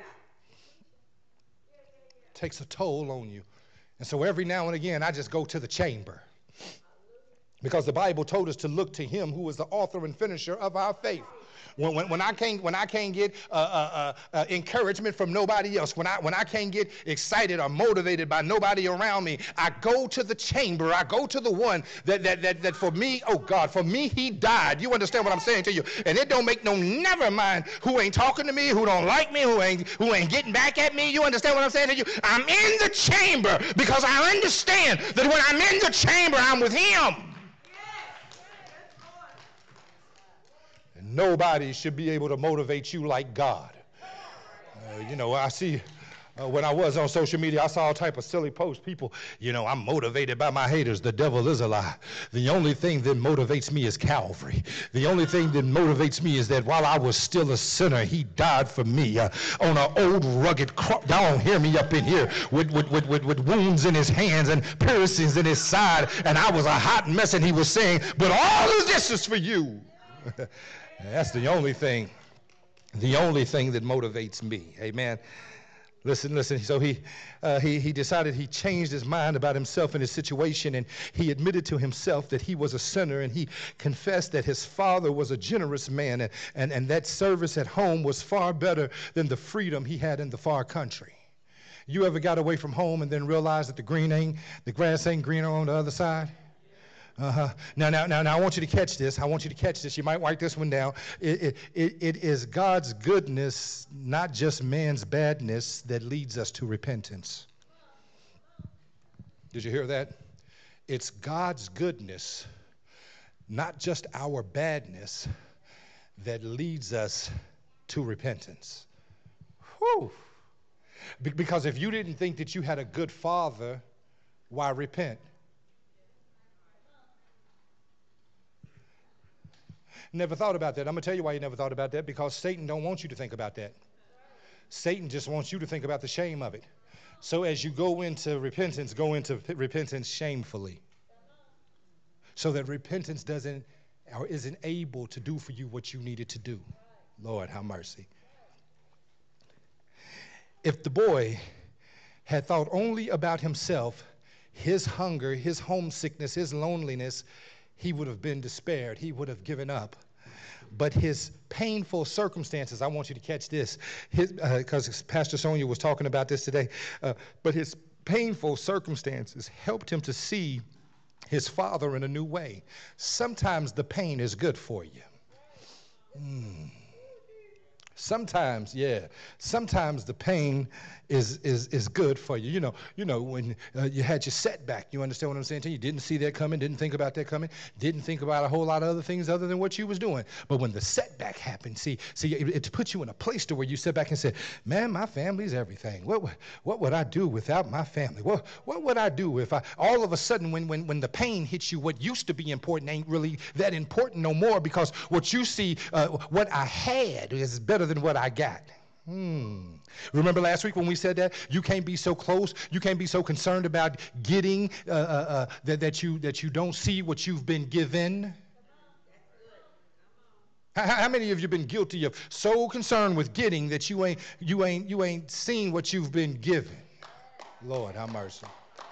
It takes a toll on you. And so every now and again, I just go to the chamber, because the Bible told us to look to him who is the author and finisher of our faith. When I can't get encouragement from nobody else, when I can't get excited or motivated by nobody around me, I go to the chamber. I go to the one that for me, oh God, for me he died. You understand what I'm saying to you? And it don't make no never mind who ain't talking to me, who don't like me, who ain't getting back at me. You understand what I'm saying to you? I'm in the chamber because I understand that when I'm in the chamber, I'm with him. Nobody should be able to motivate you like God. I see when I was on social media, I saw all type of silly posts. People, I'm motivated by my haters. The devil is a lie. The only thing that motivates me is Calvary. The only thing that motivates me is that while I was still a sinner, he died for me on an old rugged cross. Y'all don't hear me up in here with wounds in his hands and piercings in his side. And I was a hot mess, and he was saying, but all of this is for you. That's the only thing that motivates me. Amen. Listen. So he decided, he changed his mind about himself and his situation, and he admitted to himself that he was a sinner, and he confessed that his father was a generous man, and that service at home was far better than the freedom he had in the far country. You ever got away from home and then realized that the grass ain't greener on the other side? Now, I want you to catch this. I want you to catch this. You might write this one down. It is God's goodness, not just man's badness, that leads us to repentance. Did you hear that? It's God's goodness, not just our badness, that leads us to repentance. Whew. Because if you didn't think that you had a good father, why repent? Never thought about that. I'm going to tell you why you never thought about that. Because Satan don't want you to think about that. Satan just wants you to think about the shame of it. So as you go into repentance shamefully. So that repentance doesn't or isn't able to do for you what you needed to do. Lord, have mercy. If the boy had thought only about himself, his hunger, his homesickness, his loneliness, he would have been despaired. He would have given up. But his painful circumstances, I want you to catch this, because Pastor Sonia was talking about this today, but his painful circumstances helped him to see his father in a new way. Sometimes the pain is good for you. Sometimes the pain is good for you. You know when you had your setback. You understand what I'm saying to you? You didn't see that coming, didn't think about that coming, didn't think about a whole lot of other things other than what you was doing. But when the setback happened, see, it puts you in a place to where you sit back and say, man, my family's everything. What would I do without my family? What would I do if all of a sudden when the pain hits you, what used to be important ain't really that important no more, because what you see, what I had is better than what I got. Remember last week when we said that? You can't be so close. You can't be so concerned about getting that you don't see what you've been given. How many of you been guilty of so concerned with getting that you ain't seen what you've been given? Lord, have mercy.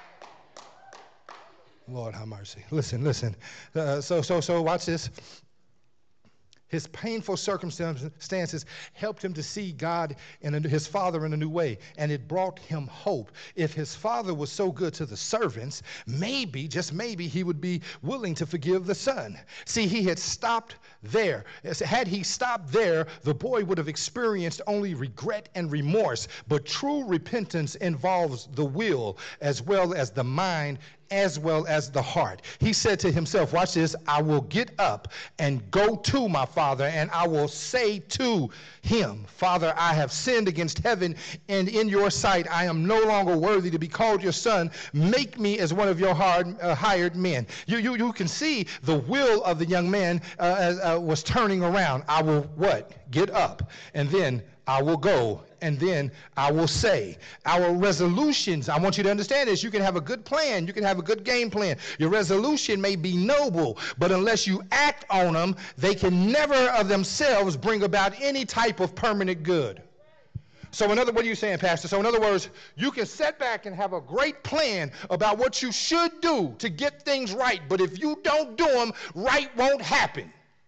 Lord, have mercy. Listen. So watch this. His painful circumstances helped him to see God and his father in a new way, and it brought him hope. If his father was so good to the servants, maybe, just maybe, he would be willing to forgive the son. See, he had stopped there. Had he stopped there, the boy would have experienced only regret and remorse. But true repentance involves the will as well as the mind as well as the heart. He said to himself, watch this, I will get up and go to my father, and I will say to him, Father, I have sinned against heaven, and in your sight I am no longer worthy to be called your son. Make me as one of your hired men. You can see the will of the young man was turning around. I will what? Get up, and then I will go, and then I will say. Our resolutions, I want you to understand this. You can have a good plan. You can have a good game plan. Your resolution may be noble, but unless you act on them, they can never of themselves bring about any type of permanent good. So what are you saying, Pastor? So in other words, you can sit back and have a great plan about what you should do to get things right, but if you don't do them, right won't happen.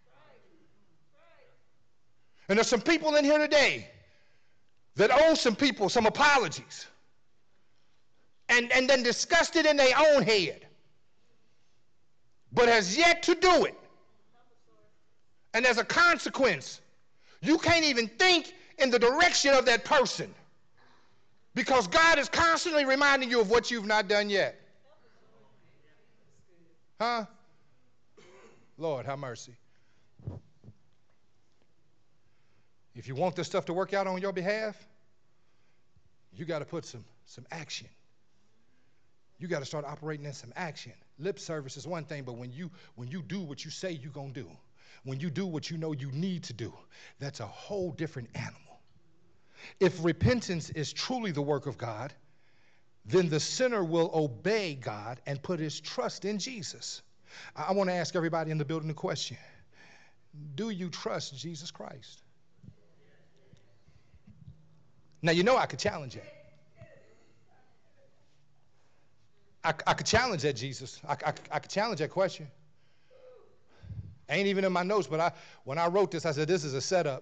And there's some people in here today that owe some people some apologies and then discussed it in their own head, but has yet to do it. And as a consequence, you can't even think in the direction of that person because God is constantly reminding you of what you've not done yet. Huh? Lord, have mercy. If you want this stuff to work out on your behalf, you got to put some action. You got to start operating in some action. Lip service is one thing, but when you do what you say you're going to do, when you do what you know you need to do, that's a whole different animal. If repentance is truly the work of God, then the sinner will obey God and put his trust in Jesus. I want to ask everybody in the building a question. Do you trust Jesus Christ? Now, you know I could challenge that. I could challenge that, Jesus. I could challenge that question. Ain't even in my notes, but when I wrote this, I said, this is a setup.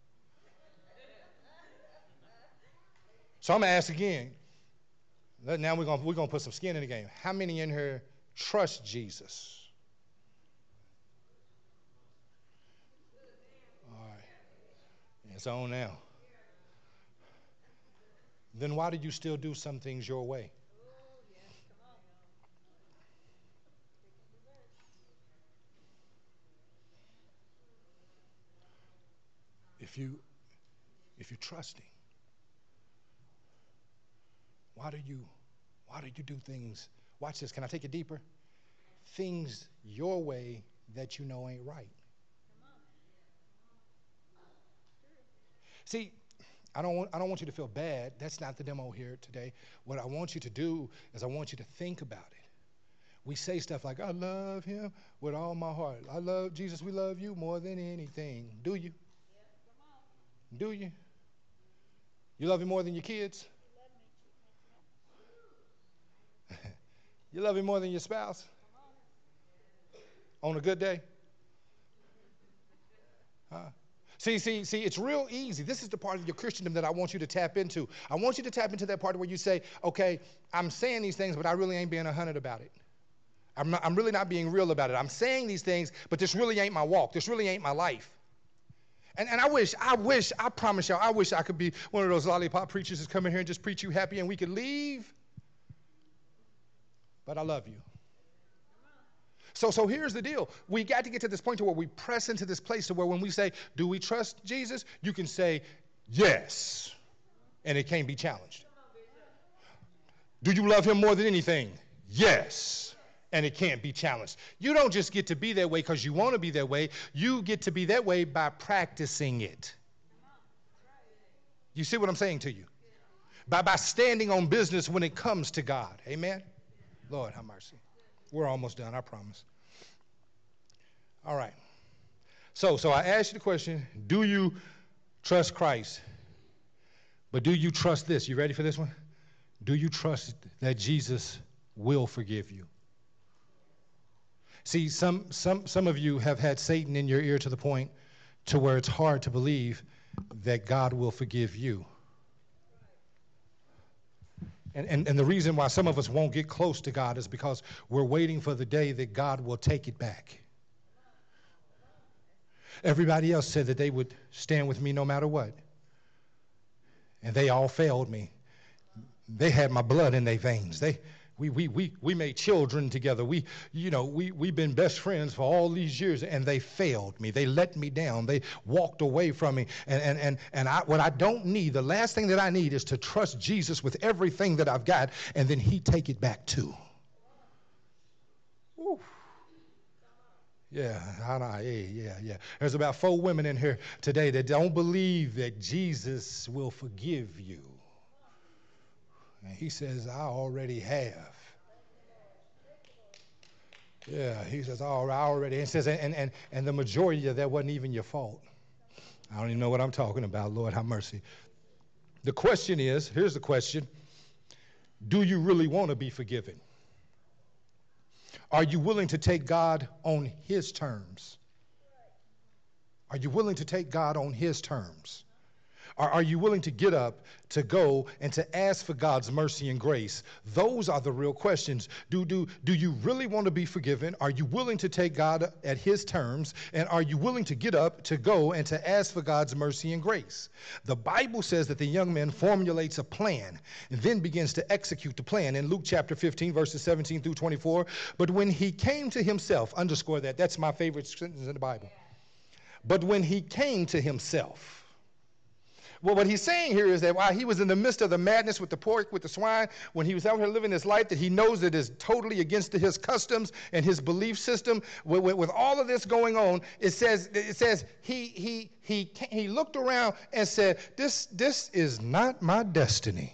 So I'm going to ask again. Now we're going to put some skin in the game. How many in here trust Jesus? It's on now. Then why do you still do some things your way? If you're trusting, why do you do things? Watch this. Can I take it deeper? Things your way that you know ain't right. See, I don't want you to feel bad. That's not the demo here today. What I want you to do is I want you to think about it. We say stuff like, I love him with all my heart. I love Jesus. We love you more than anything. Do you? Do you? You love him more than your kids? You love him more than your spouse? On a good day? See, it's real easy. This is the part of your Christendom that I want you to tap into. I want you to tap into that part where you say, okay, I'm saying these things, but I really ain't being 100 about it. I'm really not being real about it. I'm saying these things, but this really ain't my walk. This really ain't my life. And I promise y'all, I wish I could be one of those lollipop preachers that's come in here and just preach you happy and we could leave. But I love you. So here's the deal. We got to get to this point to where we press into this place to where when we say, do we trust Jesus? You can say, yes, and it can't be challenged. Do you love him more than anything? Yes, and it can't be challenged. You don't just get to be that way because you want to be that way. You get to be that way by practicing it. You see what I'm saying to you? By standing on business when it comes to God. Amen? Lord, have mercy. We're almost done, I promise. All right. So I asked you the question, do you trust Christ? But do you trust this? You ready for this one? Do you trust that Jesus will forgive you? See, some of you have had Satan in your ear to the point to where it's hard to believe that God will forgive you. And the reason why some of us won't get close to God is because we're waiting for the day that God will take it back. Everybody else said that they would stand with me no matter what. And they all failed me. They had my blood in their veins. We made children together. We've been best friends for all these years, and they failed me. They let me down. They walked away from me. And what I don't need, the last thing that I need is to trust Jesus with everything that I've got, and then he take it back too. Woo. Yeah. There's about 4 women in here today that don't believe that Jesus will forgive you. And he says, I already have. Yeah, he says, I already. He says, and the majority of that wasn't even your fault. I don't even know what I'm talking about. Lord, have mercy. The question is, here's the question. Do you really want to be forgiven? Are you willing to take God on his terms? Are you willing to take God on his terms? Are you willing to get up, to go, and to ask for God's mercy and grace? Those are the real questions. Do you really want to be forgiven? Are you willing to take God at his terms? And are you willing to get up, to go, and to ask for God's mercy and grace? The Bible says that the young man formulates a plan and then begins to execute the plan. In Luke chapter 15, verses 17 through 24, but when he came to himself, underscore that, that's my favorite sentence in the Bible. But when he came to himself, well, what he's saying here is that while he was in the midst of the madness with the pork, with the swine, when he was out here living his life that he knows that is totally against his customs and his belief system, with all of this going on, it says he looked around and said, this is not my destiny.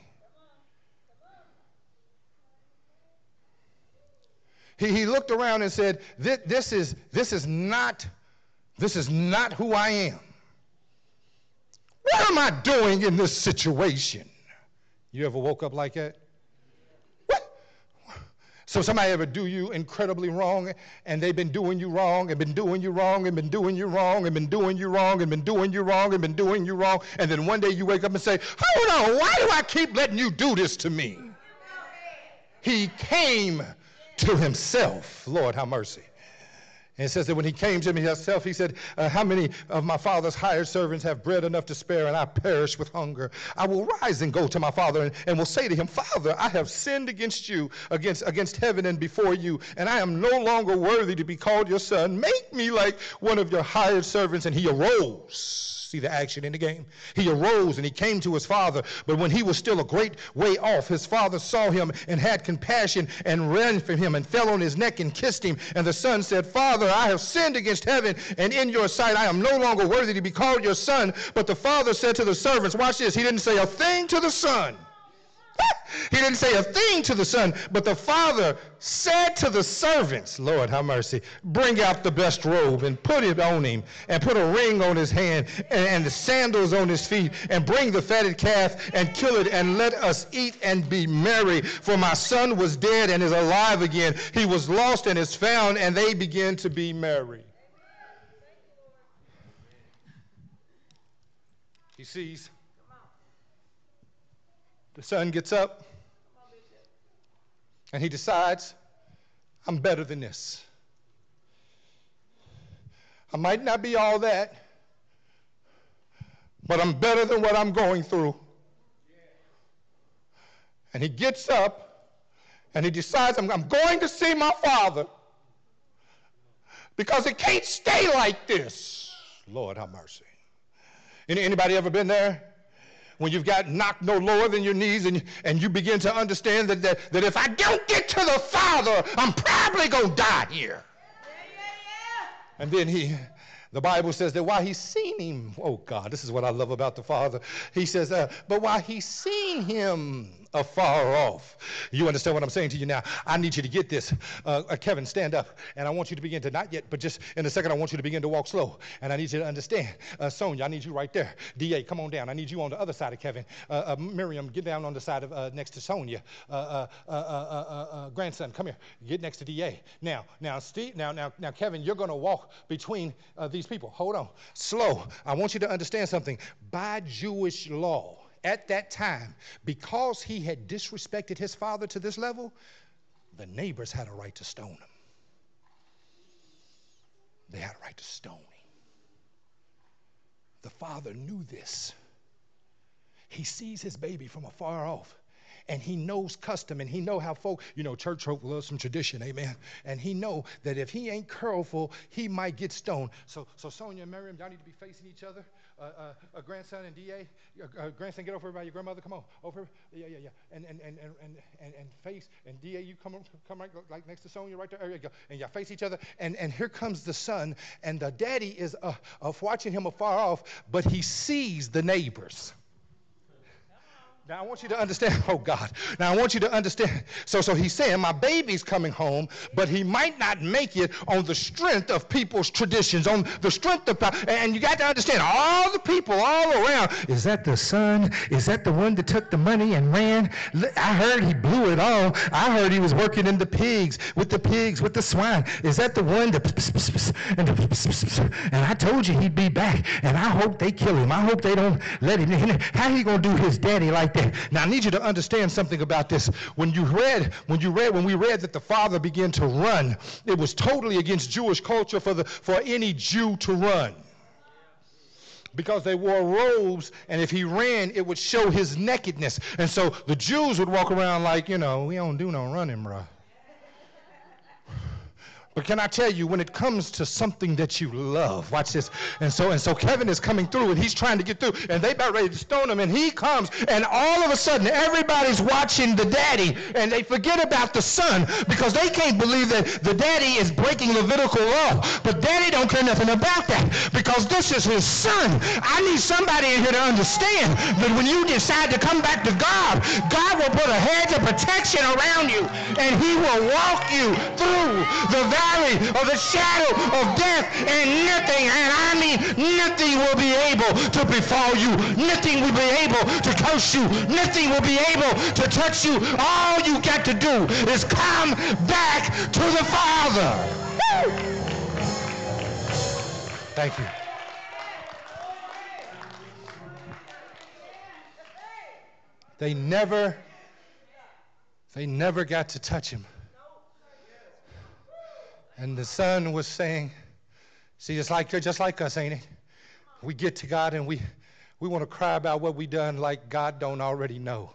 He looked around and said, this is not who I am. What am I doing in this situation? You ever woke up like that? What? So somebody ever do you incredibly wrong, and they've been doing you wrong, and been doing you wrong, and been doing you wrong, and been doing you wrong, and been doing you wrong, and been doing you wrong, and then one day you wake up and say, hold on, why do I keep letting you do this to me? He came to himself. Lord, have mercy. And it says that when he came to himself, he said, how many of my father's hired servants have bread enough to spare, and I perish with hunger? I will rise and go to my father and will say to him, Father, I have sinned against you, against heaven and before you, and I am no longer worthy to be called your son. Make me like one of your hired servants. And he arose. See the action in the game? He arose and he came to his father, but when he was still a great way off, his father saw him and had compassion and ran from him and fell on his neck and kissed him. And the son said, Father, I have sinned against heaven and in your sight. I am no longer worthy to be called your son. But the father said to the servants, watch this, he didn't say a thing to the son. He didn't say a thing to the son, but the father said to the servants, Lord, have mercy, bring out the best robe and put it on him, and put a ring on his hand and the sandals on his feet, and bring the fatted calf and kill it, and let us eat and be merry. For my son was dead and is alive again. He was lost and is found, and they began to be merry. He sees. The son gets up, and he decides, I'm better than this. I might not be all that, but I'm better than what I'm going through. And he gets up, and he decides, I'm going to see my father, because it can't stay like this. Lord, have mercy. Anybody ever been there? When you've got knocked no lower than your knees, and you begin to understand that if I don't get to the Father, I'm probably going to die here. And then the Bible says that while he's seen him, oh God, this is what I love about the Father. He says, but while he's seen him afar off. You understand what I'm saying to you now? I need you to get this. Kevin, stand up. And I want you to begin to, not yet, but just in a second, I want you to begin to walk slow. And I need you to understand. Sonia, I need you right there. D.A., come on down. I need you on the other side of Kevin. Miriam, get down on the side of next to Sonia. Grandson, come here. Get next to D.A. Now, Steve, now, Kevin, you're going to walk between these people. Hold on. Slow. I want you to understand something. By Jewish law, at that time, because he had disrespected his father to this level, the neighbors had a right to stone him. They had a right to stone him. The father knew this. He sees his baby from afar off. And he knows custom, and he know how folk, church folk love some tradition, amen. And he know that if he ain't careful, he might get stoned. So Sonia and Miriam, y'all need to be facing each other. A grandson and D.A., grandson, get over here by your grandmother. Come on, over. Yeah. And face. And D.A., you come right like next to Sonia right there. There you go. And y'all face each other. And here comes the son, and the daddy is watching him afar off, but he sees the neighbors. Now, I want you to understand, oh God. Now, I want you to understand. So he's saying, my baby's coming home, but he might not make it on the strength of people's traditions, on the strength of, and you got to understand, all the people all around, is that the son? Is that the one that took the money and ran? I heard he blew it all. I heard he was working in the pigs, with the swine. Is that the one that, and I told you he'd be back, and I hope they kill him. I hope they don't let him in. How he going to do his daddy like that? Now I need you to understand something about this. When we read that the father began to run, it was totally against Jewish culture for any Jew to run. Because they wore robes, and if he ran, it would show his nakedness. And so the Jews would walk around like, we don't do no running, bro. But can I tell you, when it comes to something that you love, watch this. And so Kevin is coming through, and he's trying to get through, and they about ready to stone him, and he comes, and all of a sudden, everybody's watching the daddy, and they forget about the son, because they can't believe that the daddy is breaking Levitical law. But daddy don't care nothing about that, because this is his son. I need somebody in here to understand that when you decide to come back to God, God will put a hedge of protection around you, and he will walk you through the valley of the shadow of death, and nothing, and I mean nothing, will be able to befall you. Nothing will be able to curse you. Nothing will be able to touch you. All you got to do is come back to the Father. Woo! Thank you. They never got to touch him. And the son was saying, see, it's like you're just like us, ain't it? We get to God and we want to cry about what we done like God don't already know.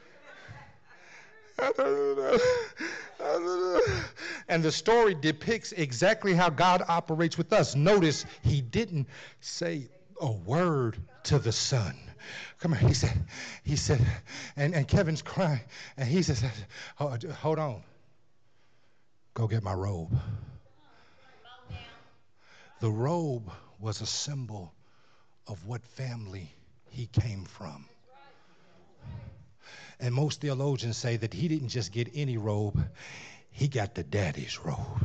And the story depicts exactly how God operates with us. Notice he didn't say a word to the son. Come here, he said, and Kevin's crying, and he says, hold on, go get my robe. The robe was a symbol of what family he came from. And most theologians say that he didn't just get any robe, he got the daddy's robe.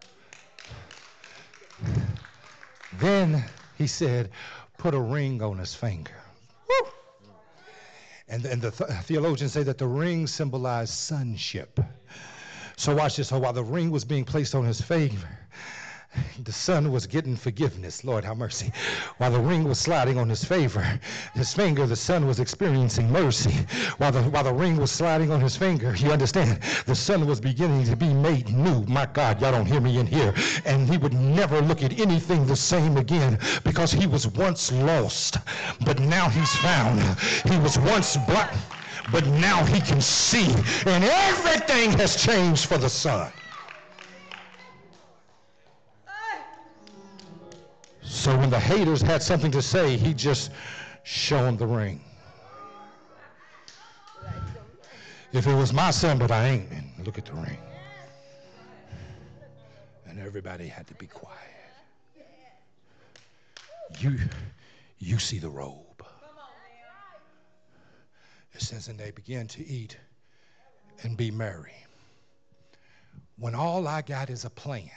Then he said, put a ring on his finger. Woo! And the theologians say that the ring symbolized sonship. So watch this. So while the ring was being placed on his finger, the son was getting forgiveness. Lord, have mercy. While the ring was sliding on his finger, the son was experiencing mercy. While the ring was sliding on his finger, you understand, the son was beginning to be made new. My God, y'all don't hear me in here. And he would never look at anything the same again because he was once lost, but now he's found. He was once blind, but now he can see. And everything has changed for the son. So when the haters had something to say, he just showed them the ring. If it was my son, but I ain't, and look at the ring. And everybody had to be quiet. You see the robe. It says, and they began to eat and be merry. When all I got is a plan,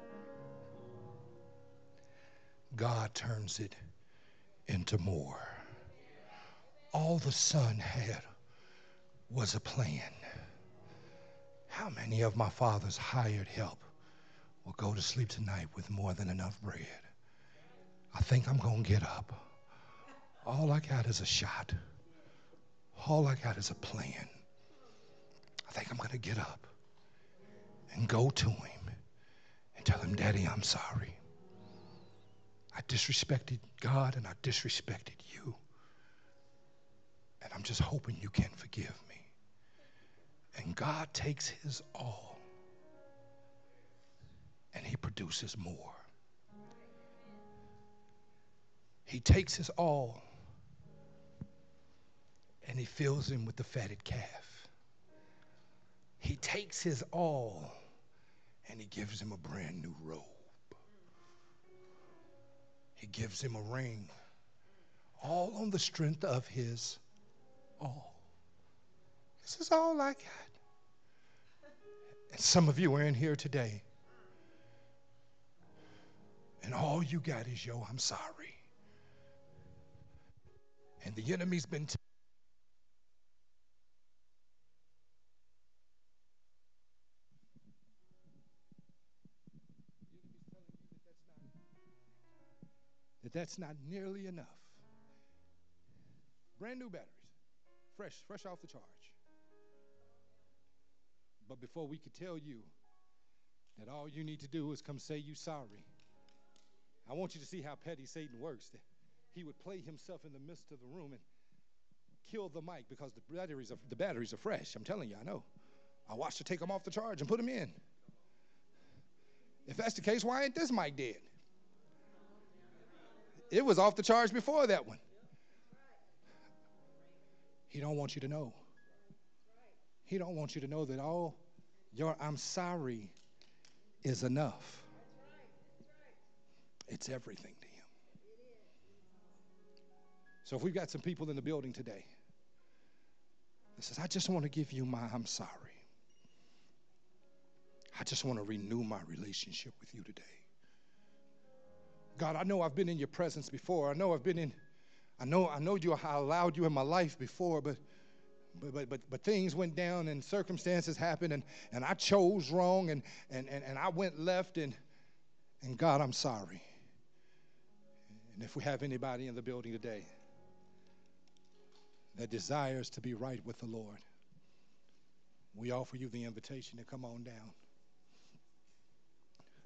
God turns it into more. All the son had was a plan. How many of my father's hired help will go to sleep tonight with more than enough bread? I think I'm going to get up. All I got is a shot. All I got is a plan. I think I'm going to get up and go to him and tell him, Daddy, I'm sorry. I disrespected God and I disrespected you. And I'm just hoping you can forgive me. And God takes his all and he produces more. He takes his all and he fills him with the fatted calf. He takes his all and he gives him a brand new robe. He gives him a ring, all on the strength of his all. This is all I got. And some of you are in here today, and all you got is, yo, I'm sorry. And the enemy's been that's not nearly enough. Brand new batteries, fresh off the charge. But before we could tell you that all you need to do is come say you sorry, I want you to see how petty Satan works. He would play himself in the midst of the room and kill the mic because the batteries are fresh. I'm telling you, I know. I watched her take them off the charge and put them in. If that's the case, why ain't this mic dead? It was off the charge before that one. He don't want you to know. He don't want you to know that all your I'm sorry is enough. It's everything to him. So if we've got some people in the building today that says, I just want to give you my I'm sorry. I just want to renew my relationship with you today. God, I know I've been in your presence before. I know I allowed you in my life before, but things went down and circumstances happened and I chose wrong and I went left and God, I'm sorry. And if we have anybody in the building today that desires to be right with the Lord, we offer you the invitation to come on down.